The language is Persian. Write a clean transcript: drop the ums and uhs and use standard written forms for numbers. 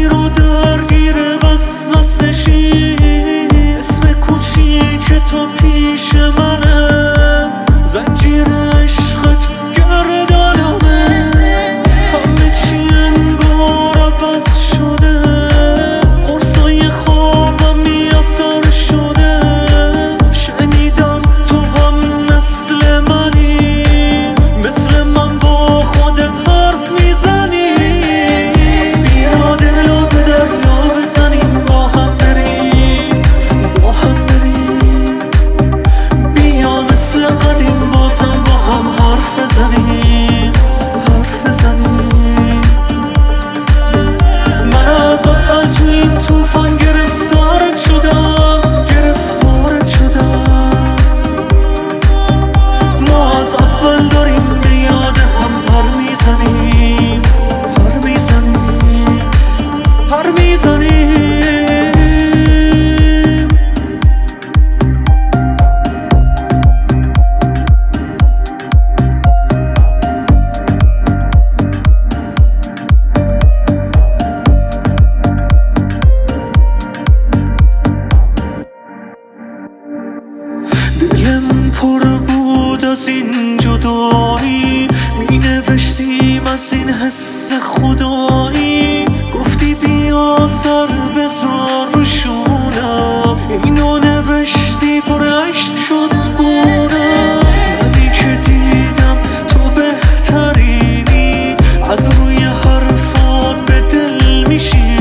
اسیر و درگیر وسوسشی، اسم کوچیک تو پیش منه، زنجیر عشقت گردنمه، همه چی انگار عوض شده، قرصای خوابم میاسار شده، شنیدم تو هم مثل منی، مثل من با خودت حرف میزنی، بیا دلو به دریا بزنیم، با هم بریم بیا مثل قدیم بازم با هم حرف بزنیم من از اول تو این توفان گرفتارت شدم ما از اول داریم به یاد هم پر میزنیم دلم پر بود از این جدایی، می نوشتیم از این حس خدایی، گفتی بیا سر بذار رو شونم، اینو نوشتی پر عشق شد گونم، منی که دیدم تو بهترینی، از روی حرفات به دل میشی